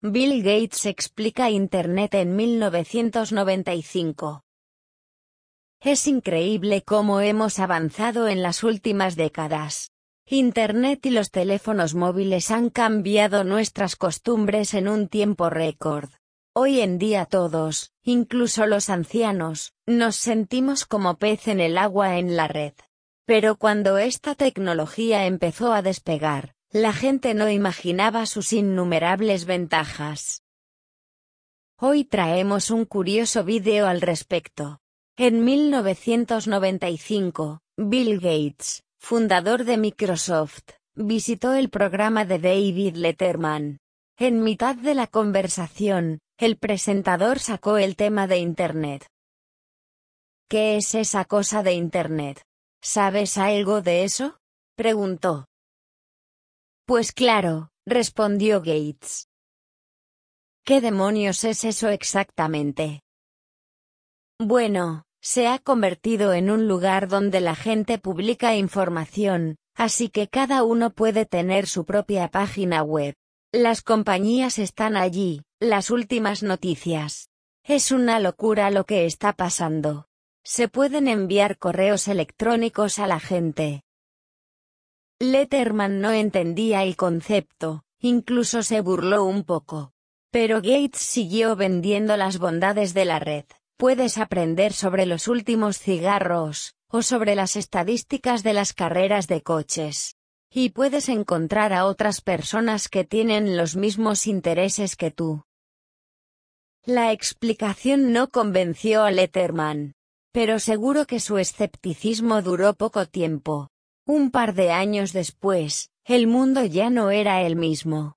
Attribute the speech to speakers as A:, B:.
A: Bill Gates explica Internet en 1995. Es increíble cómo hemos avanzado en las últimas décadas. Internet y los teléfonos móviles han cambiado nuestras costumbres en un tiempo récord. Hoy en día todos, incluso los ancianos, nos sentimos como pez en el agua en la red. Pero cuando esta tecnología empezó a despegar, la gente no imaginaba sus innumerables ventajas. Hoy traemos un curioso vídeo al respecto. En 1995, Bill Gates, fundador de Microsoft, visitó el programa de David Letterman. En mitad de la conversación, el presentador sacó el tema de Internet. ¿Qué es esa cosa de Internet? ¿Sabes algo de eso?, preguntó. Pues claro, respondió Gates. ¿Qué demonios es eso exactamente? Bueno, se ha convertido en un lugar donde la gente publica información, así que cada uno puede tener su propia página web. Las compañías están allí, las últimas noticias. Es una locura lo que está pasando. Se pueden enviar correos electrónicos a la gente. Letterman no entendía el concepto, incluso se burló un poco. Pero Gates siguió vendiendo las bondades de la red. Puedes aprender sobre los últimos cigarros, o sobre las estadísticas de las carreras de coches. Y puedes encontrar a otras personas que tienen los mismos intereses que tú. La explicación no convenció a Letterman. Pero seguro que su escepticismo duró poco tiempo. Un par de años después, el mundo ya no era el mismo.